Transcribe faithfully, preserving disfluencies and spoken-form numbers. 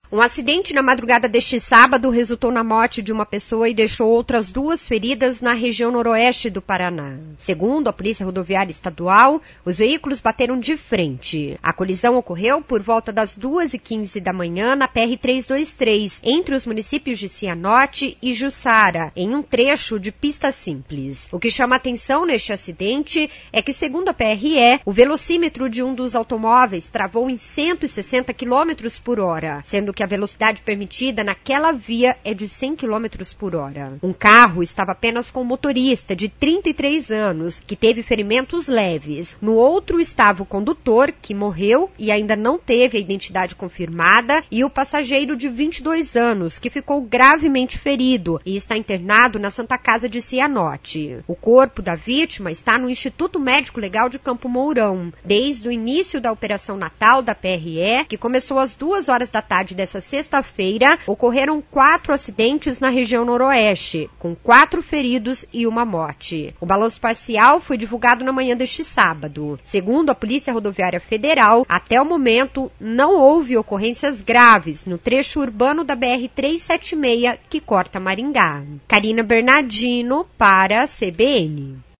Um acidente na madrugada deste sábado resultou na morte de uma pessoa e deixou outras duas feridas na região noroeste do Paraná. Segundo a Polícia Rodoviária Estadual, os veículos bateram de frente. A colisão ocorreu por volta das duas e quinze da manhã na P R trezentos e vinte e três, entre os municípios de Cianorte e Jussara, em um trecho de pista simples. O que chama atenção neste acidente é que, segundo a P R E, o velocímetro de um dos automóveis travou em cento e sessenta quilômetros por hora, sendo que a velocidade permitida naquela via é de cem quilômetros por hora. Um carro estava apenas com o motorista, de trinta e três anos, que teve ferimentos leves. No outro estava o condutor, que morreu e ainda não teve a identidade confirmada, e o passageiro de vinte e dois anos, que ficou gravemente ferido e está internado na Santa Casa de Cianorte. O corpo da vítima está no Instituto Médico Legal de Campo Mourão. Desde o início da Operação Natal da P R E, que começou às duas horas da tarde dessa Essa sexta-feira, ocorreram quatro acidentes na região noroeste, com quatro feridos e uma morte. O balanço parcial foi divulgado na manhã deste sábado. Segundo a Polícia Rodoviária Federal, até o momento não houve ocorrências graves no trecho urbano da B R trezentos e setenta e seis que corta Maringá. Karina Bernardino para a C B N.